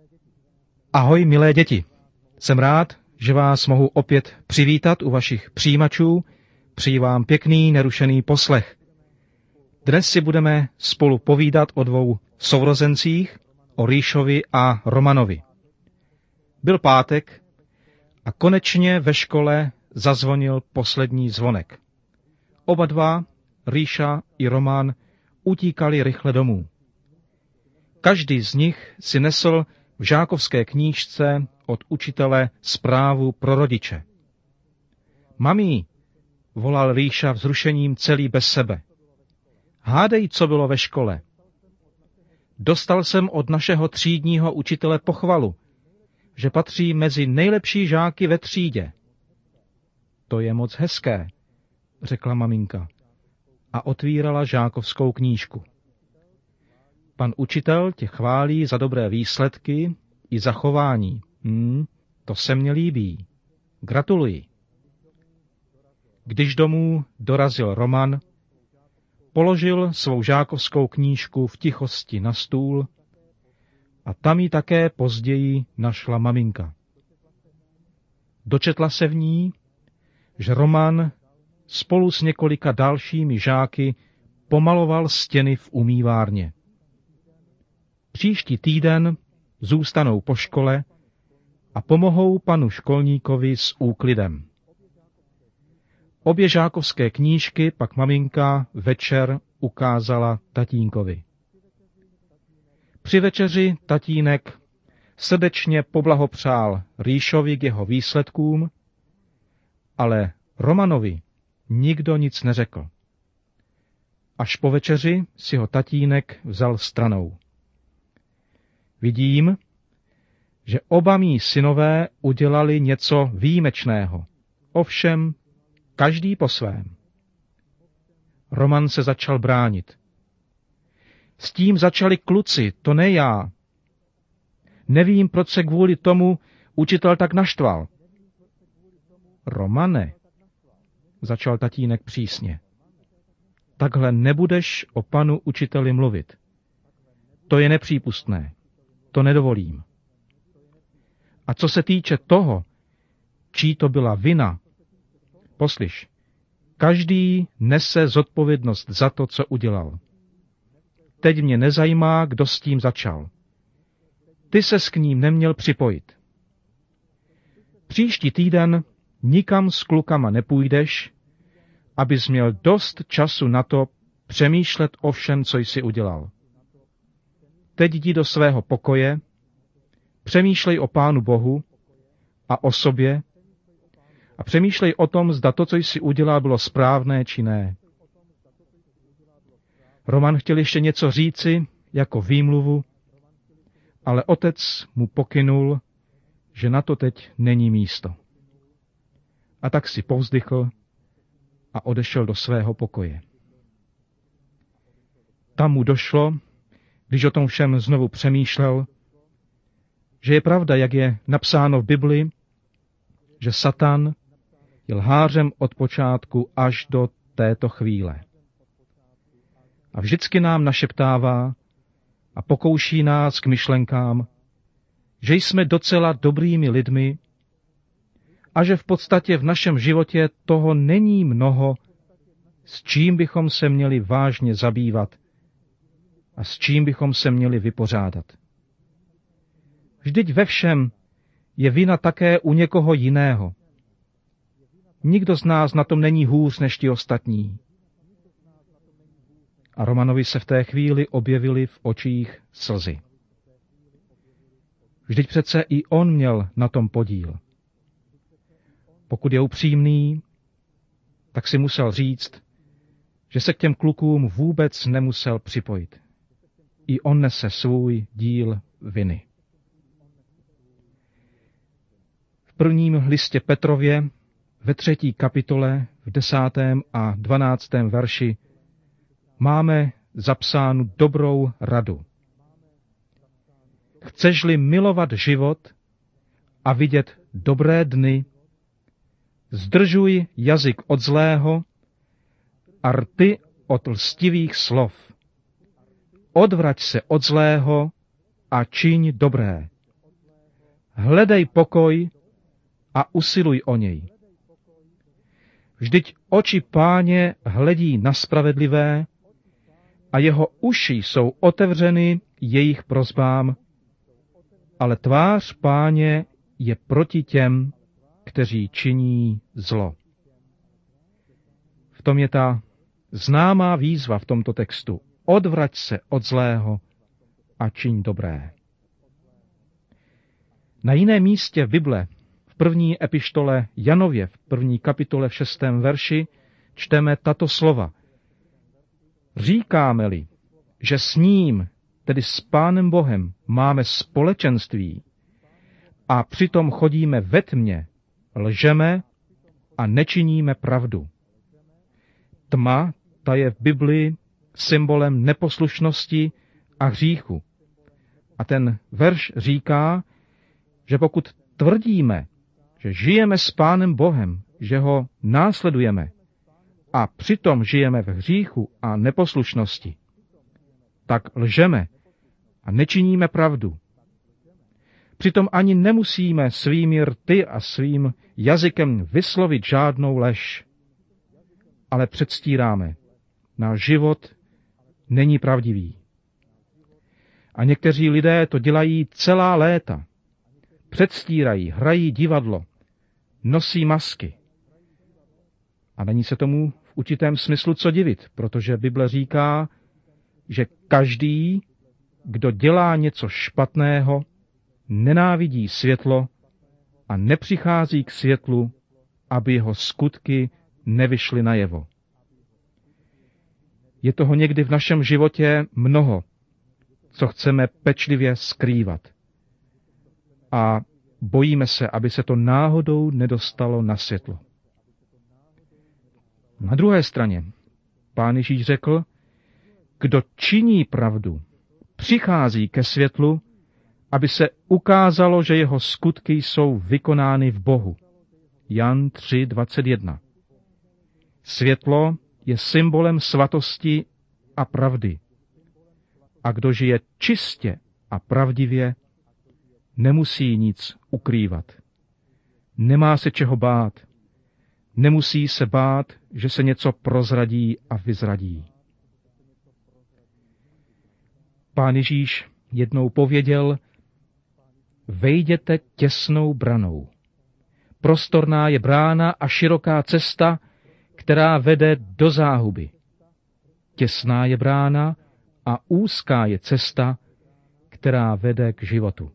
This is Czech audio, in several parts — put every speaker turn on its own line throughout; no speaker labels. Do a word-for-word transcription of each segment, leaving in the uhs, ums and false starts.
Ahoj, milé děti. Jsem rád, že vás mohu opět přivítat u vašich přijímačů. Přeji vám pěkný, nerušený poslech. Dnes si budeme spolu povídat o dvou sourozencích, o Ríšovi a Romanovi. Byl pátek a konečně ve škole zazvonil poslední zvonek. Oba dva, Ríša i Roman, utíkali rychle domů. Každý z nich si nesl v žákovské knížce od učitele zprávu pro rodiče. Mami, volal Ríša vzrušením celý bez sebe. Hádej, co bylo ve škole. Dostal jsem od našeho třídního učitele pochvalu, že patří mezi nejlepší žáky ve třídě. To je moc hezké, řekla maminka a otvírala žákovskou knížku. Pan učitel tě chválí za dobré výsledky i za chování. Hmm, to se mně líbí. Gratuluji. Když domů dorazil Roman, položil svou žákovskou knížku v tichosti na stůl a tam ji také později našla maminka. Dočetla se v ní, že Roman spolu s několika dalšími žáky pomaloval stěny v umývárně. Příští týden zůstanou po škole a pomohou panu školníkovi s úklidem. Obě žákovské knížky pak maminka večer ukázala tatínkovi. Při večeři tatínek srdečně poblahopřál Ríšovi k jeho výsledkům, ale Romanovi nikdo nic neřekl. Až po večeři si ho tatínek vzal stranou. Vidím, že oba mí synové udělali něco výjimečného, ovšem každý po svém. Roman se začal bránit. S tím začali kluci, to ne já. Nevím, proč se kvůli tomu učitel tak naštval. Romane, začal tatínek přísně, takhle nebudeš o panu učiteli mluvit. To je nepřípustné. To nedovolím. A co se týče toho, čí to byla vina, poslyš, každý nese zodpovědnost za to, co udělal. Teď mě nezajímá, kdo s tím začal. Ty ses k ním neměl připojit. Příští týden nikam s klukama nepůjdeš, abys měl dost času na to přemýšlet o všem, co jsi udělal. Teď jdi do svého pokoje, přemýšlej o Pánu Bohu a o sobě a přemýšlej o tom, zda to, co jsi udělal, bylo správné či ne. Roman chtěl ještě něco říci, jako výmluvu, ale otec mu pokynul, že na to teď není místo. A tak si povzdychl a odešel do svého pokoje. Tam mu došlo, když o tom všem znovu přemýšlel, že je pravda, jak je napsáno v Bibli, že Satan je lhářem od počátku až do této chvíle. A vždycky nám našeptává a pokouší nás k myšlenkám, že jsme docela dobrými lidmi a že v podstatě v našem životě toho není mnoho, s čím bychom se měli vážně zabývat a s čím bychom se měli vypořádat. Vždyť ve všem je vina také u někoho jiného. Nikdo z nás na tom není hůř než ti ostatní. A Romanovi se v té chvíli objevily v očích slzy. Vždyť přece i on měl na tom podíl. Pokud je upřímný, tak si musel říct, že se k těm klukům vůbec nemusel připojit. I on nese svůj díl viny. V prvním listě Petrově, ve třetí kapitole, v desátém a dvanáctém verši, máme zapsánu dobrou radu. Chceš-li milovat život a vidět dobré dny, zdržuj jazyk od zlého a rty od lstivých slov. Odvrať se od zlého a čiň dobré. hledej pokoj a usiluj o něj. Vždyť oči Páně hledí na spravedlivé a jeho uši jsou otevřeny jejich prosbám, ale tvář Páně je proti těm, kteří činí zlo. V tom je ta známá výzva v tomto textu. Odvrať se od zlého a čiň dobré. Na jiném místě v Bible, v první epištole Janově, v první kapitole v šestém verši, čteme tato slova. Říkáme-li, že s ním, tedy s Pánem Bohem, máme společenství a přitom chodíme ve tmě, lžeme a nečiníme pravdu. Tma, ta je v Biblii symbolem neposlušnosti a hříchu. A ten verš říká, že pokud tvrdíme, že žijeme s Pánem Bohem, že ho následujeme a přitom žijeme v hříchu a neposlušnosti, tak lžeme a nečiníme pravdu. Přitom ani nemusíme svými rty a svým jazykem vyslovit žádnou lež, ale předstíráme. Náš život není pravdivý. A někteří lidé to dělají celá léta. Předstírají, hrají divadlo, nosí masky. A není se tomu v určitém smyslu co divit, protože Bible říká, že každý, kdo dělá něco špatného, nenávidí světlo a nepřichází k světlu, aby jeho skutky nevyšly najevo. Je toho někdy v našem životě mnoho, co chceme pečlivě skrývat. A bojíme se, aby se to náhodou nedostalo na světlo. Na druhé straně Pán Ježíš řekl, kdo činí pravdu, přichází ke světlu, aby se ukázalo, že jeho skutky jsou vykonány v Bohu. Jan tři dvacet jedna. Světlo je symbolem svatosti a pravdy. A kdo žije čistě a pravdivě, nemusí nic ukrývat. Nemá se čeho bát. Nemusí se bát, že se něco prozradí a vyzradí. Pán Ježíš jednou pověděl, vejděte těsnou branou. Prostorná je brána a široká cesta, která vede do záhuby. Těsná je brána a úzká je cesta, která vede k životu.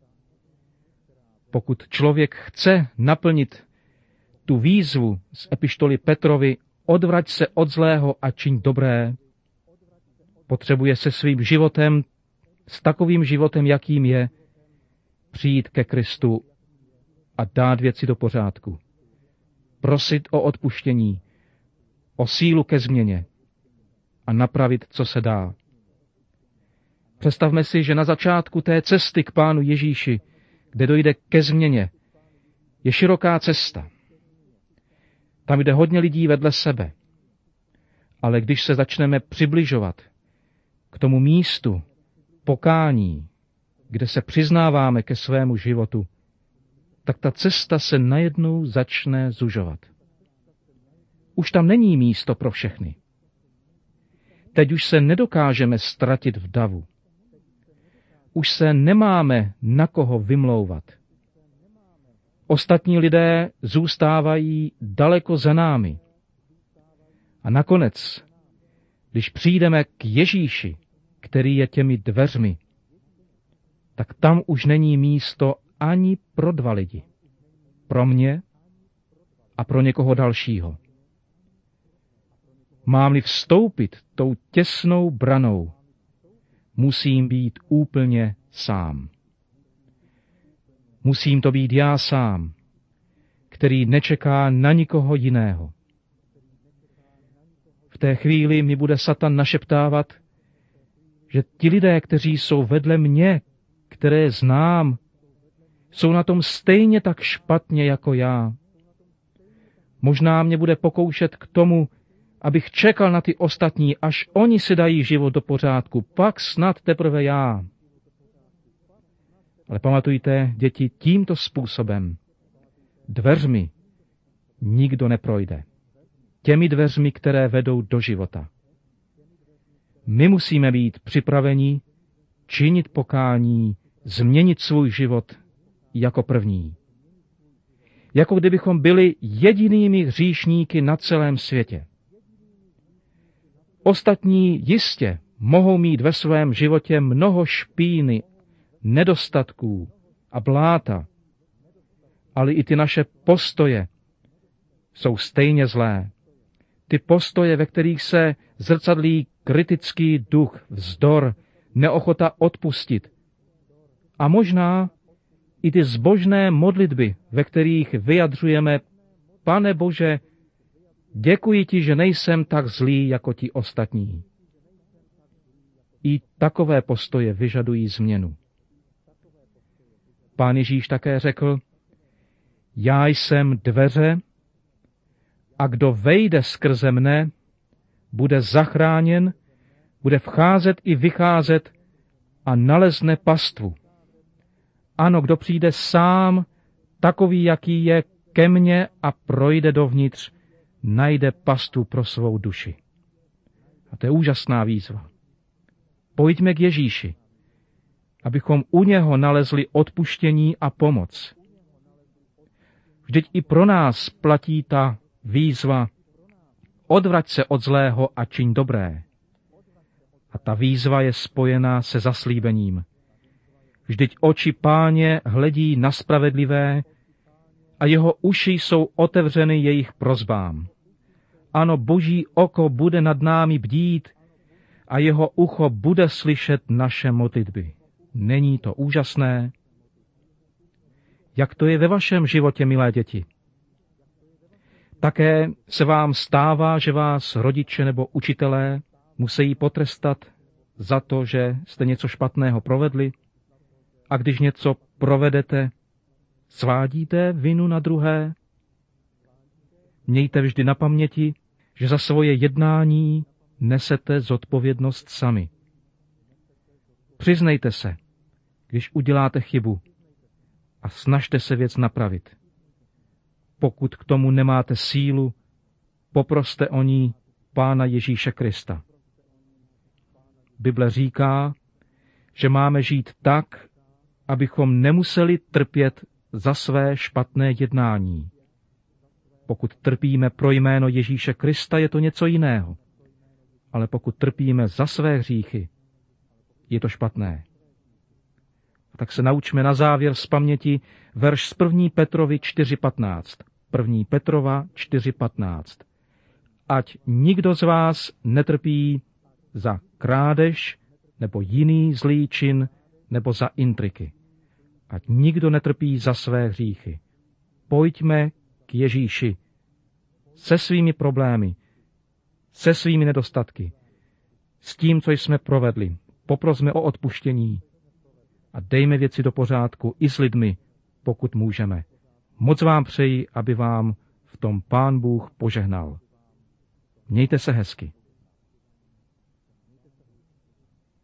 Pokud člověk chce naplnit tu výzvu z epištoly Petrovi, odvrať se od zlého a čiň dobré, potřebuje se svým životem, s takovým životem, jakým je, přijít ke Kristu a dát věci do pořádku. Prosit o odpuštění, o sílu ke změně a napravit, co se dá. Představme si, že na začátku té cesty k Pánu Ježíši, kde dojde ke změně, je široká cesta. Tam jde hodně lidí vedle sebe. Ale když se začneme přibližovat k tomu místu pokání, kde se přiznáváme ke svému životu, tak ta cesta se najednou začne zužovat. Už tam není místo pro všechny. Teď už se nedokážeme ztratit v davu. Už se nemáme na koho vymlouvat. Ostatní lidé zůstávají daleko za námi. A nakonec, když přijdeme k Ježíši, který je těmi dveřmi, tak tam už není místo ani pro dva lidi. Pro mě a pro někoho dalšího. Mám-li vstoupit tou těsnou branou, musím být úplně sám. Musím to být já sám, který nečeká na nikoho jiného. V té chvíli mi bude Satan našeptávat, že ti lidé, kteří jsou vedle mě, které znám, jsou na tom stejně tak špatně jako já. Možná mě bude pokoušet k tomu, abych čekal na ty ostatní, až oni si dají život do pořádku, pak snad teprve já. Ale pamatujte, děti, tímto způsobem, dveřmi, nikdo neprojde. Těmi dveřmi, které vedou do života. My musíme být připraveni činit pokání, změnit svůj život jako první. Jako kdybychom byli jedinými hříšníky na celém světě. Ostatní jistě mohou mít ve svém životě mnoho špíny, nedostatků a bláta, ale i ty naše postoje jsou stejně zlé. Ty postoje, ve kterých se zrcadlí kritický duch, vzdor, neochota odpustit. A možná i ty zbožné modlitby, ve kterých vyjadřujeme: Pane Bože, děkuji ti, že nejsem tak zlý jako ti ostatní. I takové postoje vyžadují změnu. Pán Ježíš také řekl: Já jsem dveře a kdo vejde skrze mne, bude zachráněn, bude vcházet i vycházet a nalezne pastvu. Ano, kdo přijde sám, takový, jaký je, ke mně a projde dovnitř, najde pastvu pro svou duši. A to je úžasná výzva. Pojďme k Ježíši, abychom u něho nalezli odpuštění a pomoc. Vždyť i pro nás platí ta výzva: odvrať se od zlého a čiň dobré. A ta výzva je spojená se zaslíbením. Vždyť oči Páně hledí na spravedlivé a jeho uši jsou otevřeny jejich prosbám. Ano, Boží oko bude nad námi bdít a jeho ucho bude slyšet naše modlitby. Není to úžasné? Jak to je ve vašem životě, milé děti? Také se vám stává, že vás rodiče nebo učitelé musí potrestat za to, že jste něco špatného provedli? A když něco provedete, svádíte vinu na druhé? Mějte vždy na paměti, že za svoje jednání nesete zodpovědnost sami. Přiznejte se, když uděláte chybu, a snažte se věc napravit. Pokud k tomu nemáte sílu, poproste o ní Pána Ježíše Krista. Bible říká, že máme žít tak, abychom nemuseli trpět za své špatné jednání. Pokud trpíme pro jméno Ježíše Krista, je to něco jiného. Ale pokud trpíme za své hříchy, je to špatné. Tak se naučme na závěr z paměti verš z první Petrovi čtyři patnáct. první Petrova čtyři patnáct. Ať nikdo z vás netrpí za krádež nebo jiný zlý čin nebo za intriky. Ať nikdo netrpí za své hříchy. Pojďme k Ježíši se svými problémy, se svými nedostatky, s tím, co jsme provedli. Poprosme o odpuštění a dejme věci do pořádku i s lidmi, pokud můžeme. Moc vám přeji, aby vám v tom Pán Bůh požehnal. Mějte se hezky.